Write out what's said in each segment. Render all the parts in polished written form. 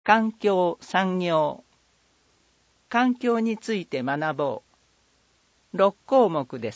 環境産業。環境について学ぼう。6項目です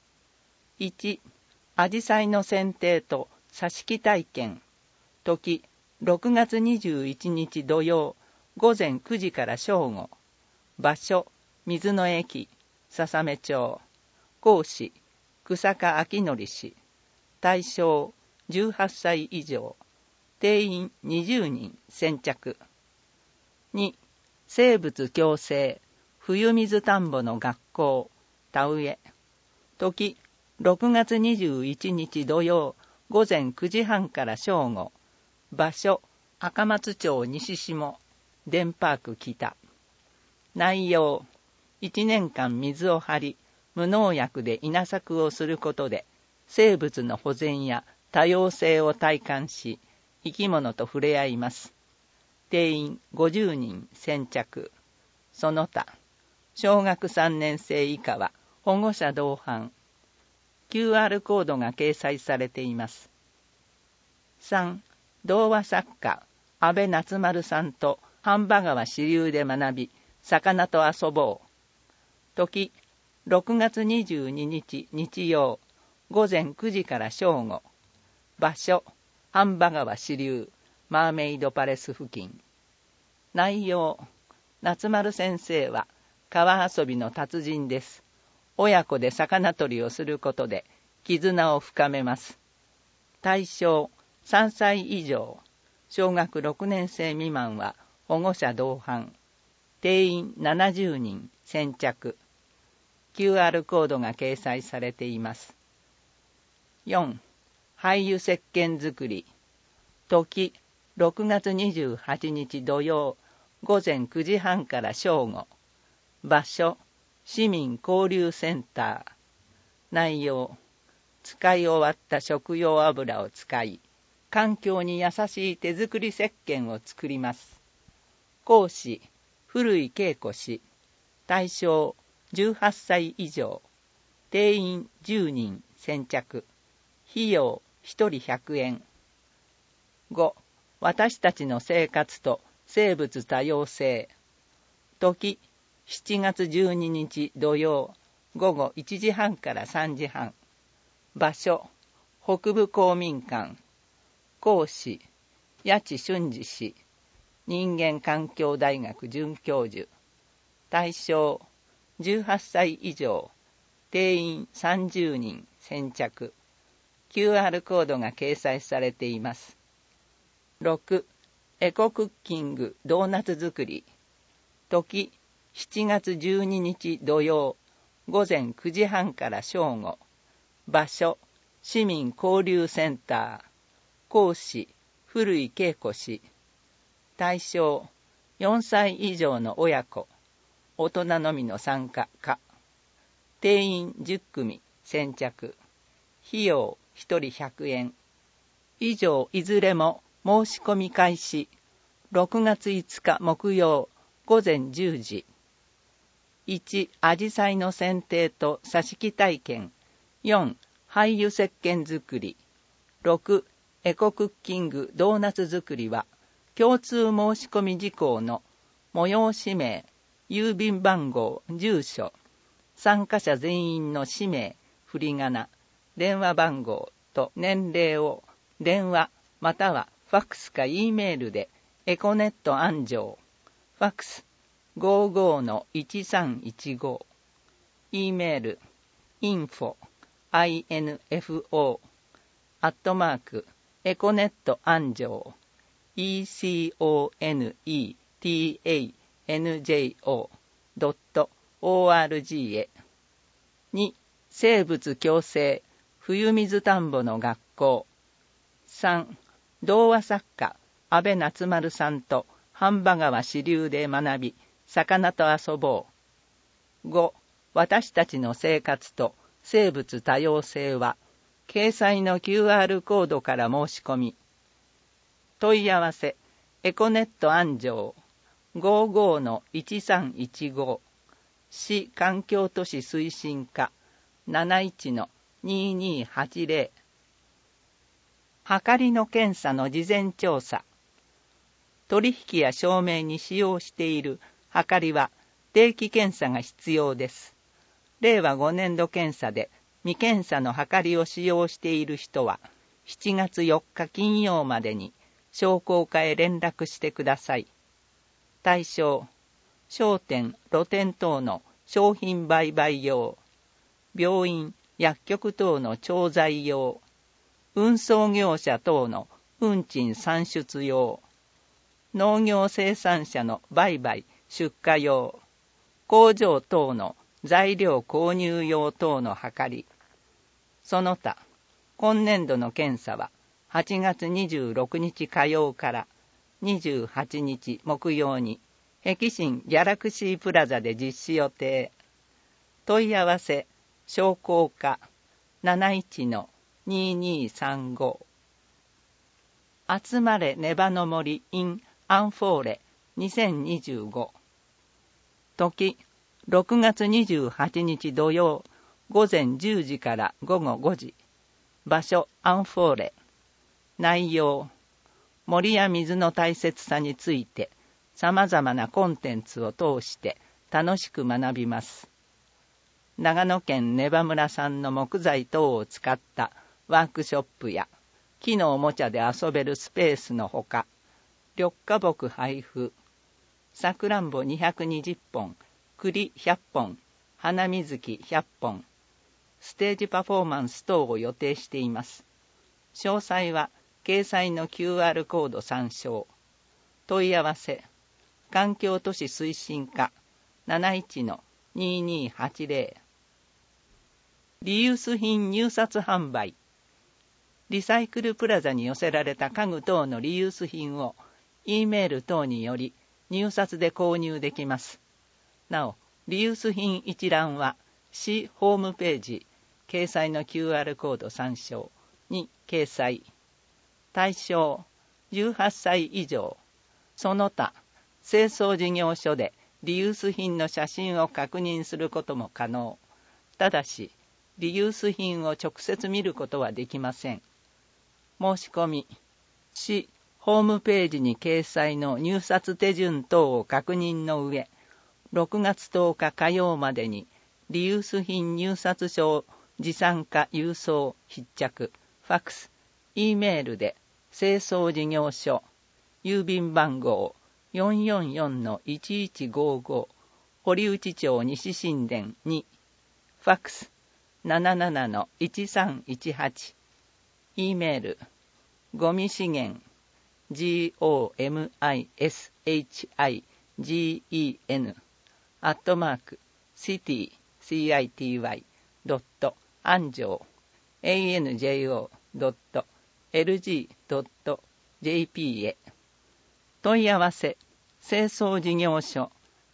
。1、アジサイの剪定と挿し木体験。時、6月21日土曜、午前9時から正午。場所、水の駅、笹目町。講師、草加明則氏。対象、18歳以上。定員20人先着。2、生物共生、冬水田んぼの学校、田植え。時、6月21日土曜、午前9時半から正午。場所、赤松町西下、デンパーク北。内容、1年間水を張り、無農薬で稲作をすることで、生物の保全や多様性を体感し、生き物と触れ合います。定員50人先着。その他、小学3年生以下は保護者同伴。QR コードが掲載されています。3、童話作家、安倍夏丸さんと飯場川支流で学び、魚と遊ぼう。時、6月22日日曜、午前9時から正午。場所、飯場川支流、マーメイドパレス付近。内容、夏丸先生は川遊びの達人です。親子で魚取りをすることで絆を深めます。対象、3歳以上、小学6年生未満は保護者同伴。定員70人先着。QR コードが掲載されています。4、廃油石鹸作り。時、6月28日土曜、午前9時半から正午。場所、市民交流センター。内容、使い終わった食用油を使い、環境に優しい手作り石鹸を作ります。講師、古井恵子氏。対象、18歳以上。定員10人先着。費用1人100円。5、私たちの生活と生物多様性。時、7月12日土曜、午後1時半から3時半。場所、北部公民館。講師、八千俊二氏。人間環境大学准教授。対象、18歳以上。定員30人先着。QR コードが掲載されています。6、エコクッキングドーナツ作り。時、7月12日土曜、午前9時半から正午。場所、市民交流センター。講師、古井恵子氏。対象、4歳以上の親子。大人のみの参加可。定員10組先着。費用1人100円。以上いずれも申し込み開始。6月5日木曜午前10時。1、アジサイの剪定と挿し木体験。4、廃油石鹸作り。6、エコクッキングドーナツ作りは、共通申し込み事項の催し名、郵便番号、住所、参加者全員の氏名、振り仮名、電話番号と年齢を電話またはファックスか E メールでエコネット安城、ファックス 55-1315、E メール info アットマークエコネット安城 econetanjo.org へ。2、生物共生冬水田んぼの学校。3、童話作家安倍夏丸さんと飯場川支流で学び魚と遊ぼう。5、私たちの生活と生物多様性は掲載の QR コードから申し込み。問い合わせエコネット安城 55-1315 市環境都市推進課 71-2280。はかりの検査の事前調査。 取引や証明に使用しているはかりは定期検査が必要です。令和5年度検査で未検査のはかりを使用している人は、7月4日金曜までに商工課へ連絡してください。対象、商店、露店等の商品売買用、病院、薬局等の調剤用、運送業者等の運賃算出用、農業生産者の売買・出荷用、工場等の材料購入用等のはかり。その他、今年度の検査は8月26日火曜から28日木曜に碧新ギャラクシープラザで実施予定。問い合わせ商工課 71-2235。集まれネバの森 in アンフォーレ2025。時6月28日土曜午前10時から午後5時。場所アンフォーレ。内容、森や水の大切さについて様々なコンテンツを通して楽しく学びます。長野県根羽村産の木材等を使ったワークショップや木のおもちゃで遊べるスペースのほか、緑化木配布、さくらんぼ220本、栗100本、花水木100本、ステージパフォーマンス等を予定しています。詳細は掲載の QR コード参照。問い合わせ、環境都市推進課 71-2280。リユース品入札販売。リサイクルプラザに寄せられた家具等のリユース品を E メール等により入札で購入できます。なお、リユース品一覧は市ホームページ掲載の QR コード参照に掲載。対象18歳以上。その他、清掃事業所でリユース品の写真を確認することも可能。ただし、リユース品を直接見ることはできません。申し込み、市ホームページに掲載の入札手順等を確認の上、6月10日火曜までにリユース品入札書持参か郵送必着、ファックス、E メールで清掃事業所、郵便番号 444-1155 堀内町西新田に、ファックス 77-1318、E メール、ゴミ資源 GOMISHIGEN city.anjo.lg.jp へ。問い合わせ、清掃事業所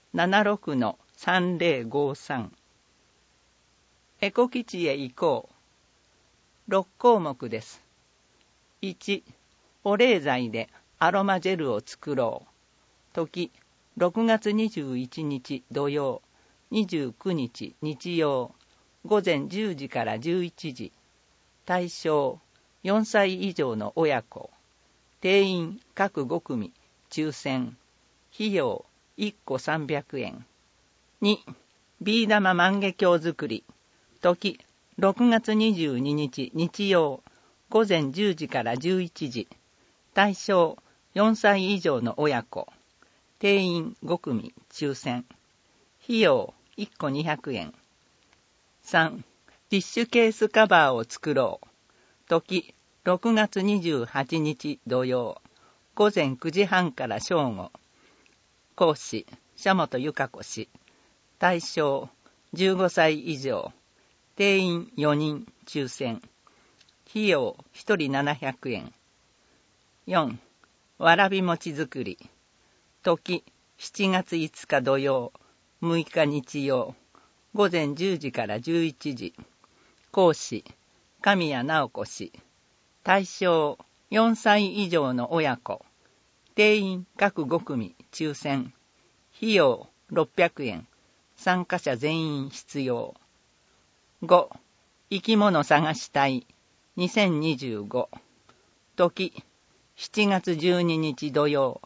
76-3053。エコ基地へ行こう。6項目です。1、保冷剤でアロマジェルを作ろう。時、6月21日土曜、29日日曜、午前10時から11時。対象、4歳以上の親子。定員各5組、抽選。費用、1個300円。2、ビー玉万華鏡作り。時、6月22日日曜、午前10時から11時。対象、4歳以上の親子。定員5組、抽選。費用、1個200円。3、ティッシュケースカバーを作ろう。時、6月28日土曜、午前9時半から正午。講師、社本由香子氏。対象、15歳以上。定員4人、抽選。費用、1人700円。4、わらび餅作り。時、7月5日土曜、6日日曜、午前10時から11時。講師、神谷直子氏。対象、4歳以上の親子。定員各5組、抽選。費用、600円。参加者全員必要。5、生き物探し隊2025。時、7月12日土曜、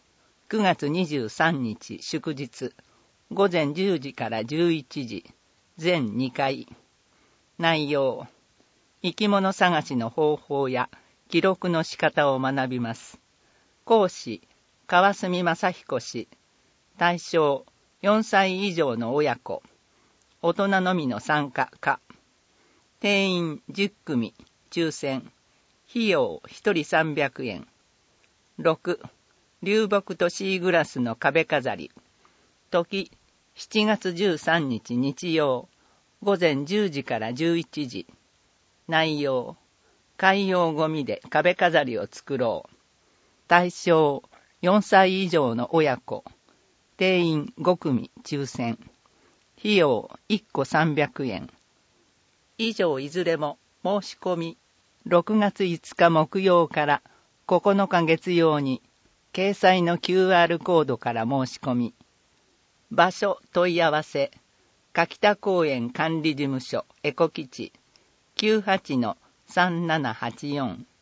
9月23日祝日、午前10時から11時、全2回。内容、生き物探しの方法や記録の仕方を学びます。講師、川澄正彦氏。対象、4歳以上の親子。大人のみの参加可。定員10組、抽選。費用1人300円。6、流木とシーグラスの壁飾り。時、7月13日日曜、午前10時から11時。内容、海洋ゴミで壁飾りを作ろう。対象、4歳以上の親子。定員5組抽選。費用1個300円。以上いずれも申し込み、6月5日木曜から9日月曜に、掲載の QR コードから申し込み。場所問い合わせ、柿田公園管理事務所エコ基地 98-3784